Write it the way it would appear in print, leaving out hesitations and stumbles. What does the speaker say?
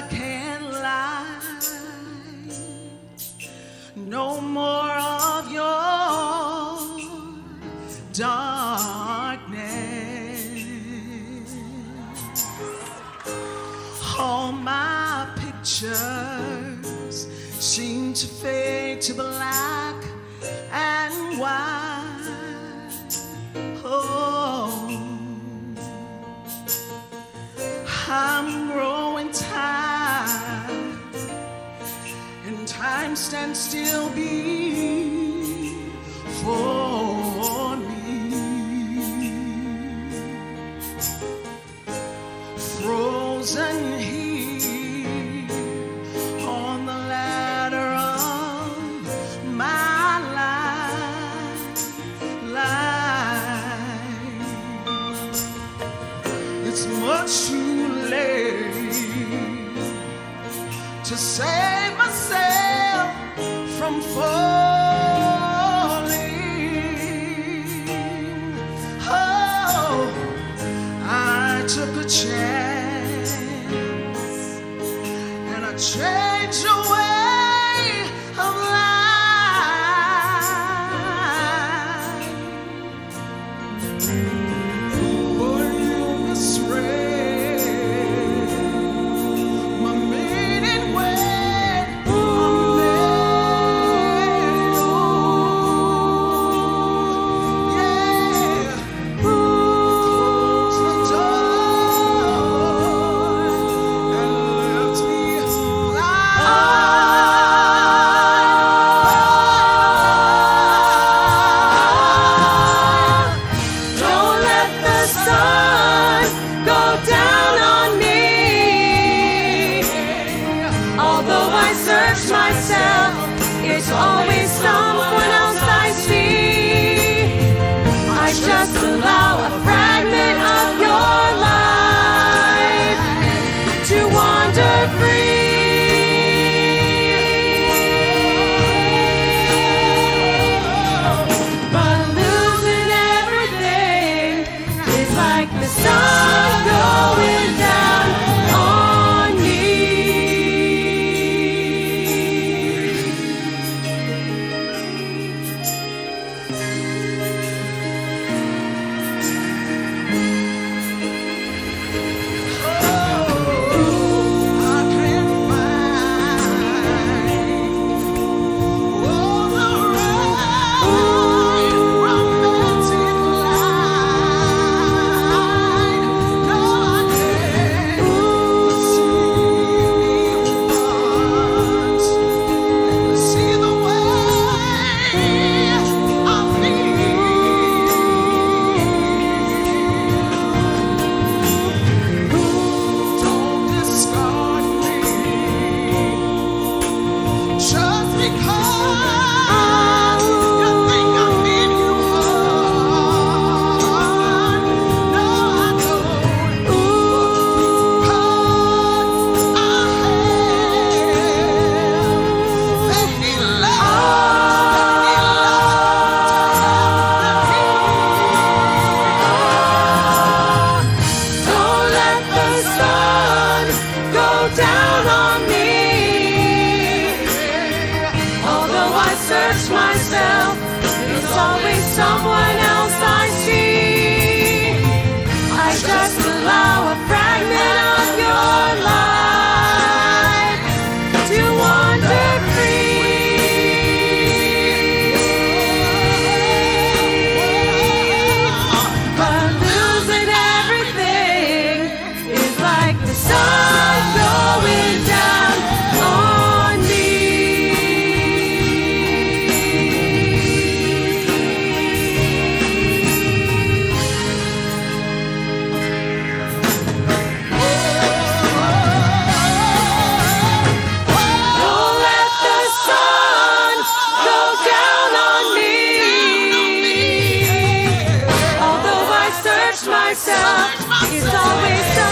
I can't lie. No more of your darkness. All my pictures seem to fade to black and white. Oh, I'm growing tired, and time stands still before me, frozen here on the ladder of my life. It's much too late to save myself from falling. Oh, I took a chance and I changed your way of life. But you misread my meaning when I met you. Yeah, closed the door and left me blind. Don't let the sun go down on me. Although I search myself, it's always someone else I see. I just allow a fragment of your life to wander free. But losing everything is like the sun going down on me. Down on me. Although I search myself, it's always someone else I see. I just allow a fragment of your life to wander free. But losing everything is like the sun going down on me. Don't let the sun go down on me. Although I search myself, it's always